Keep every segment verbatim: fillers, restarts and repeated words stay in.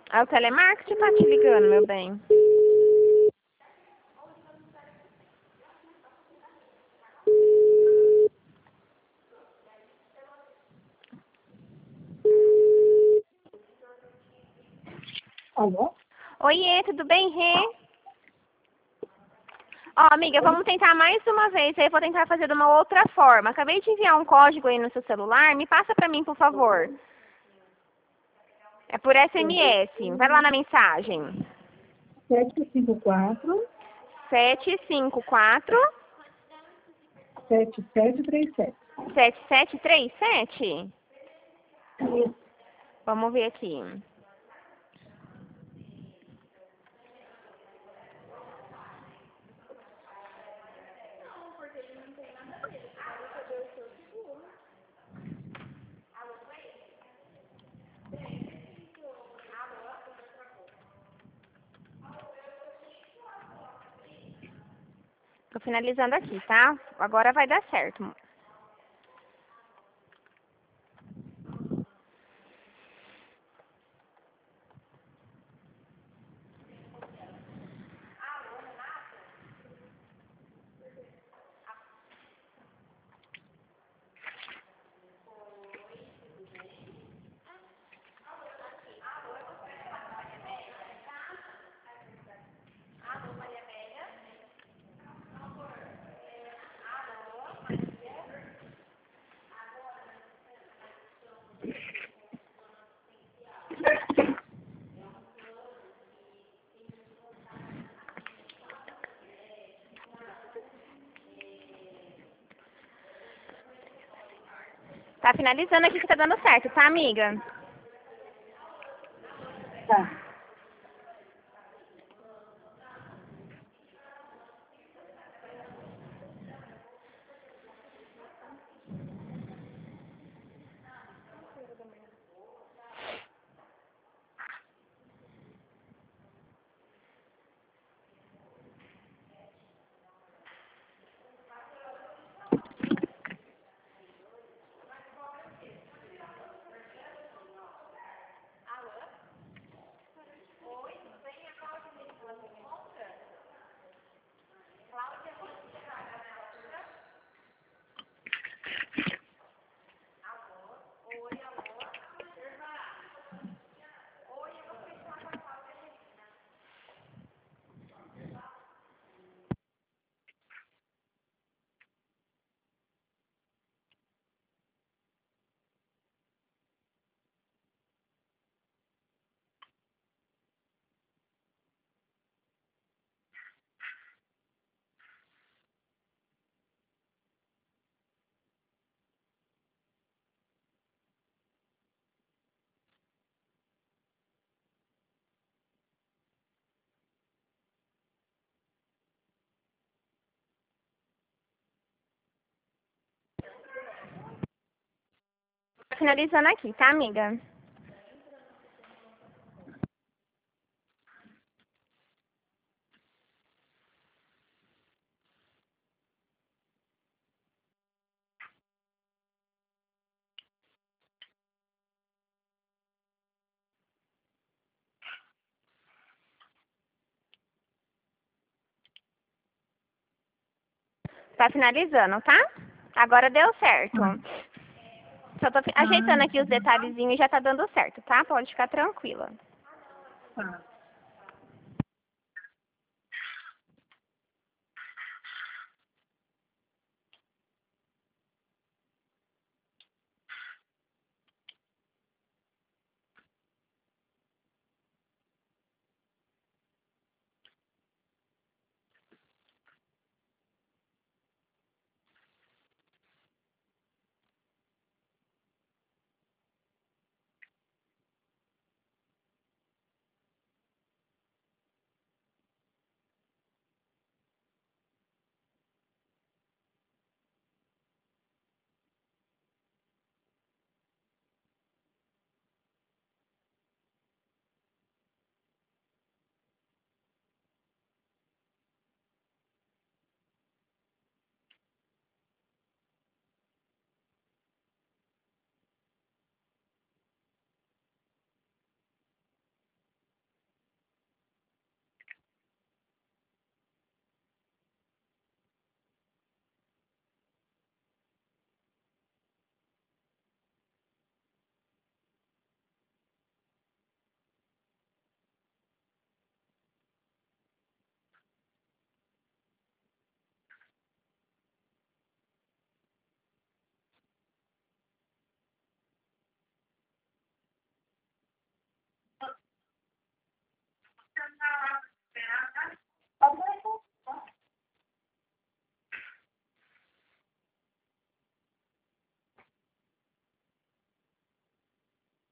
É o telemarketing tá te ligando, meu bem. Alô? Oiê, tudo bem, Rê? Ó, amiga, vamos tentar mais uma vez. Aí eu vou tentar fazer de uma outra forma. Acabei de enviar um código aí no seu celular. Me passa pra mim, por favor. É por S M S. Vai lá na mensagem. sete cinco quatro, sete cinco quatro, sete sete três sete. sete sete três sete. Isso. Vamos ver aqui. Tô finalizando aqui, tá? Agora vai dar certo. Tá finalizando aqui que tá dando certo, tá, amiga? Tá. Tô finalizando aqui, tá, amiga? Tá finalizando, tá? Agora deu certo. Só tô fi- ajeitando aqui os detalhezinhos e já tá dando certo, tá? Pode ficar tranquila. Tá.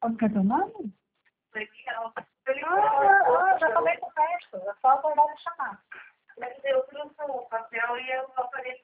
Pode ficar teu nome? Ah, já falei com o resto. É só acordar e chamar. Mas eu trouxe o papel e eu apareci.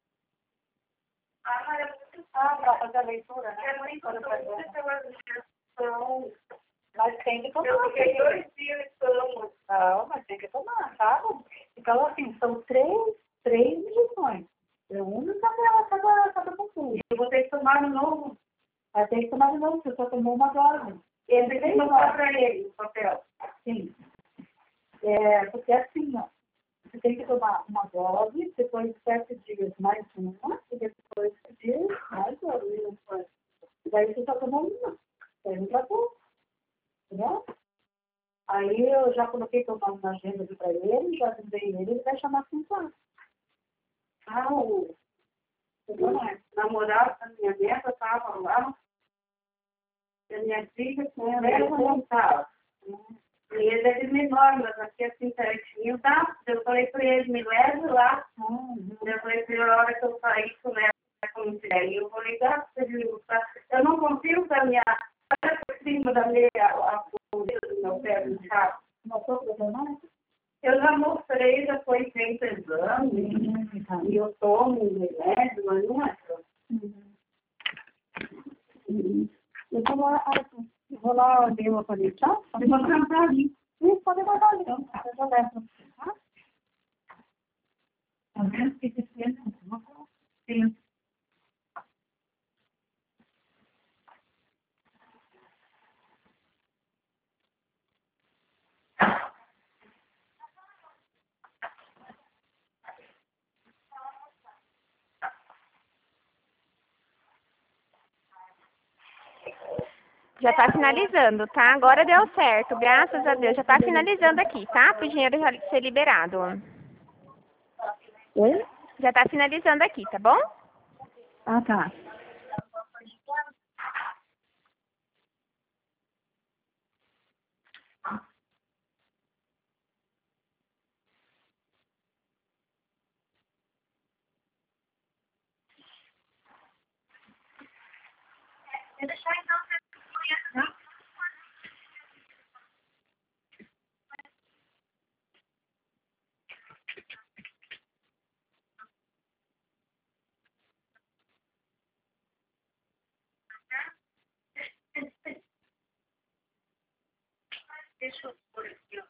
Ah, mas é muito Ah, para fazer a leitura, né? é muito importante pela digestão. Mas tem que tomar. Eu fiquei dois dias estamos. Não, mas tem que tomar, tá? Então, assim, são três, três injeções. É uma cada, cada, cada consulta. Eu vou ter que tomar de novo. Vai ter que tomar de novo, você só tomou uma dose. Ele tem que tomar para ele o papel. Sim. É, porque assim, ó, você tem que tomar uma dose, depois de sete dias mais uma, e depois de sete dias mais outra. E daí você só tomou uma. Daí não tratou. Entendeu? Aí eu já coloquei teu nome na agenda aqui para ele, já avisei ele, ele vai chamar cinco anos. Ah, o, o namorado da minha neta estava lá. E a minha filha com ela não estava. E ele é de menor, mas aqui assim certinho, tá? Eu falei para ele, me leve lá. Hum, Eu falei para ele, a hora que eu sair com ela, como tiver, eu vou ligar para ele. Eu não consigo caminhar. Olha por cima da minha, a folha do meu pé do chá. Mostrou para o mais? Eu já mostrei, já foi feito exame, e eu tomo um remédio, mas não é só. Uhum. Eu vou lá, eu vou lá ver o aparelho, tá? Eu vou comprar ali. Isso, pode guardar ali, então. Eu já levo, tá? Tá vendo? Que você fez? Sim. Já tá finalizando, tá? Agora deu certo, graças a Deus. Já tá finalizando aqui, tá? Pro dinheiro já ser liberado. Oi? Já tá finalizando aqui, tá bom? Ah, tá. Deixa eu pôr aqui, ó.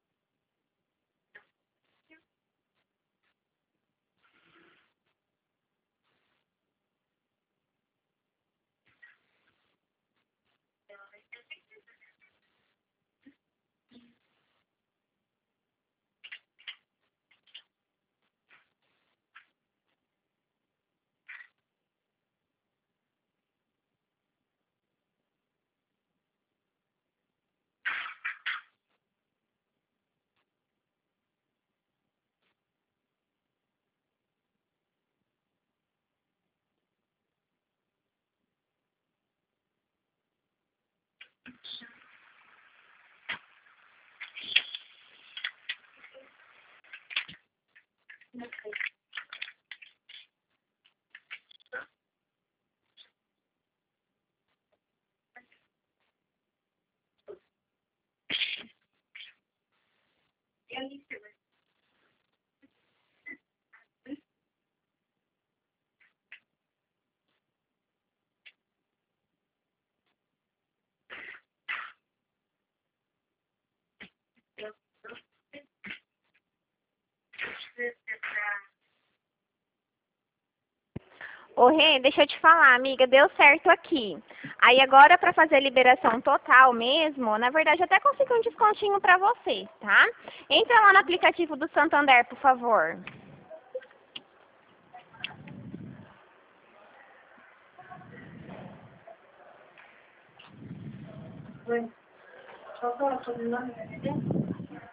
Eu nem sei. Ô, Rê, deixa eu te falar, amiga, deu certo aqui. Aí agora, para fazer a liberação total mesmo, na verdade, eu até consegui um descontinho para você, tá? Entra lá no aplicativo do Santander, por favor. Oi. Só para o sobrenome da minha.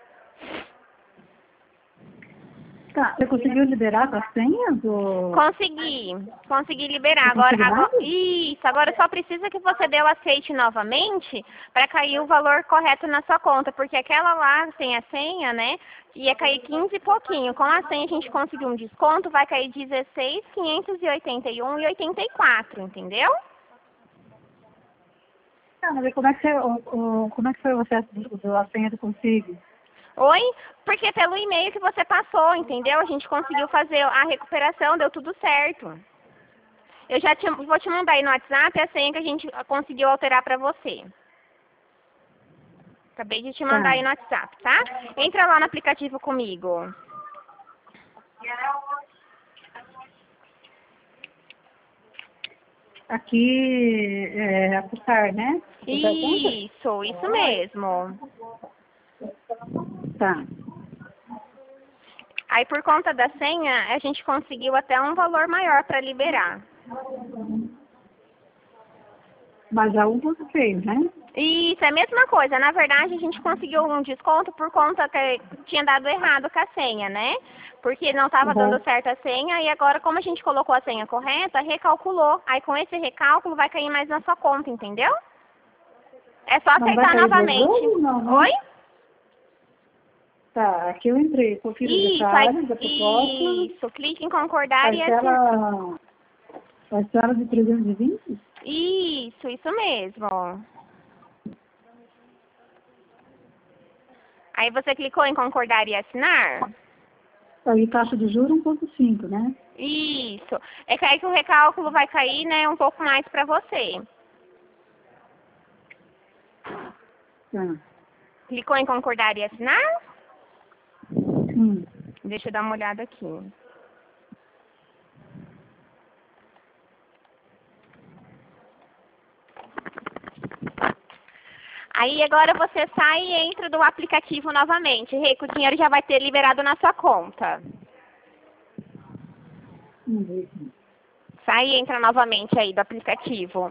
Tá, você conseguiu liberar a senha do... Consegui, consegui liberar. Você Agora, conseguiu agora, mais? isso, agora só precisa que você dê o aceite novamente para cair o valor correto na sua conta, porque aquela lá sem a senha, né, ia cair quinze e pouquinho. Com a senha a gente conseguiu um desconto, vai cair dezesseis mil quinhentos e oitenta e um e oitenta e quatro, entendeu? Tá, mas como é que, você, o, o, como é que foi o acesso do, do a senha do Consigo? Oi? Porque pelo e-mail que você passou, entendeu? A gente conseguiu fazer a recuperação, deu tudo certo. Eu já te, vou te mandar aí no WhatsApp a senha que a gente conseguiu alterar pra você. Acabei de te mandar Tá. aí no WhatsApp, tá? Entra lá no aplicativo comigo. Aqui é apostar, né? Apostar conta? Isso, isso mesmo. Tá. Aí por conta da senha, a gente conseguiu até um valor maior para liberar. Mas a um ponto seis, né? Isso, é a mesma coisa. Na verdade, a gente conseguiu um desconto por conta que tinha dado errado com a senha, né? Porque não estava Uhum. dando certo a senha e agora, como a gente colocou a senha correta, recalculou. Aí com esse recálculo vai cair mais na sua conta, entendeu? É só Mas vai aceitar cair novamente. duas vezes, não, né? Oi? Tá, aqui eu entrei, confiro os Isso, aí, detalhes da proposta. isso, clique em concordar e assinar. Parcela, parcela de trezentos e vinte? Isso, isso mesmo. Aí você clicou em concordar e assinar? Aí taxa de juros um ponto cinco, né? Isso. É que aí que o recálculo vai cair, né, um pouco mais para você. Tá. Clicou em concordar e assinar? Sim. Deixa eu dar uma olhada aqui. Aí agora você sai e entra do aplicativo novamente. Rico, o dinheiro já vai ter liberado na sua conta. Vamos ver aqui. Sai e entra novamente aí do aplicativo.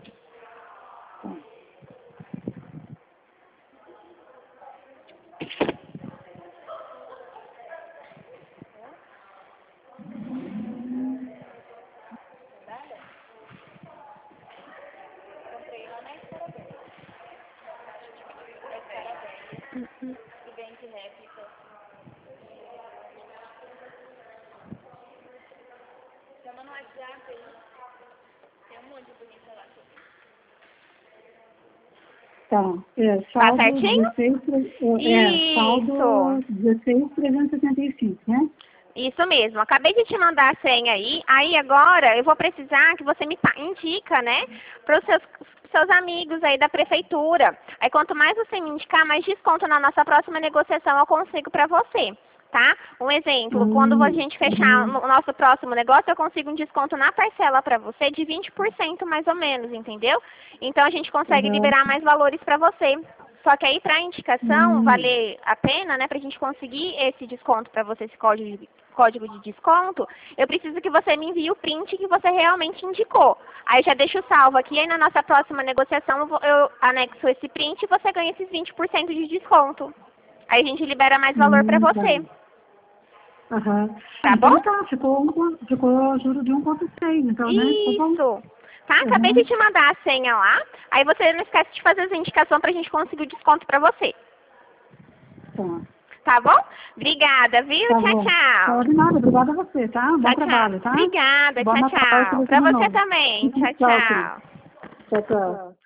Tá. É, Tá saldo certinho? dezesseis, é, saldo Isso. dezesseis mil trezentos e setenta e cinco, né? Isso mesmo. Acabei de te mandar a senha aí. Aí agora eu vou precisar que você me pa- indica, né, para os seus, seus amigos aí da prefeitura. Aí quanto mais você me indicar, mais desconto na nossa próxima negociação eu consigo para você. Tá? Um exemplo, Hum, quando a gente fechar uhum. o nosso próximo negócio, eu consigo um desconto na parcela para você de vinte por cento mais ou menos, entendeu? Então a gente consegue Uhum. liberar mais valores para você. Só que aí para indicação Hum. valer a pena, né, para a gente conseguir esse desconto para você, esse código de, código de desconto, eu preciso que você me envie o print que você realmente indicou. Aí já deixo salvo aqui, aí na nossa próxima negociação eu, vou- eu anexo esse print e você ganha esses vinte por cento de desconto. Aí a gente libera mais valor para Hum, você. tá. Aham. Tá Então bom? tá, ficou, um, pon- ficou juro de um ponto seis, então, né? Ficou bom. Isso. Tá? Acabei de te mandar a senha lá. Aí você não esquece de fazer as indicações pra gente conseguir o desconto pra você. Tá. Tá bom? Obrigada, viu? Tá Tchau, bom. tchau. Tá, de nada, obrigada a você, tá? Bom Tchau, trabalho, tchau. tá? Obrigada, Bom tchau, Natal tchau. pra você Pra de você novo. também. Tchau, Tchau, querido. tchau. Tchau, tchau.